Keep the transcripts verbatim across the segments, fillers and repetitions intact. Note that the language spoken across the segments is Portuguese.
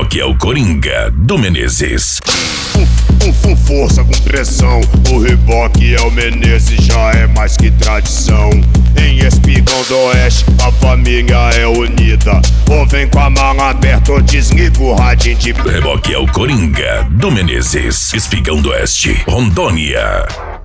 Reboque é o Coringa do Menezes. Com, com força, com pressão, o reboque é o Menezes, já é mais que tradição. Em Espigão do Oeste, a família é unida. Ou vem com a mão aberta ou desliga o radinho de... Reboque é o Coringa do Menezes. Espigão do Oeste, Rondônia.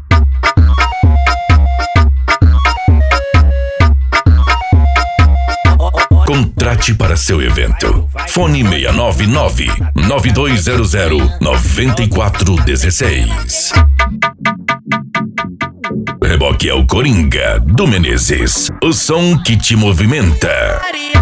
Contrate para seu evento. Fone seis nove nove, nove dois zero zero, nove quatro um seis. Reboque é o Coringa do Menezes. O som que te movimenta.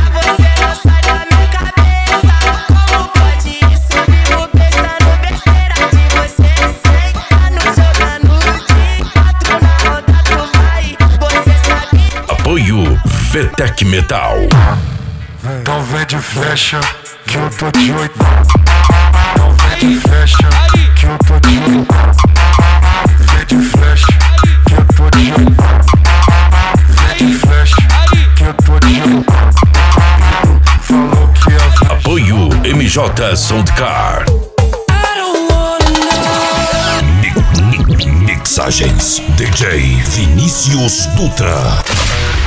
Apoio Vetec Metal. Então vem de flecha, que eu tô de oito. Então vem de flecha, que eu tô de oito. Vem de flecha, que eu tô de oito. Vem de flecha, que eu tô de oito. Falou que é... Apoio M J Soundcar. Mixagens D J Vinícius Dutra.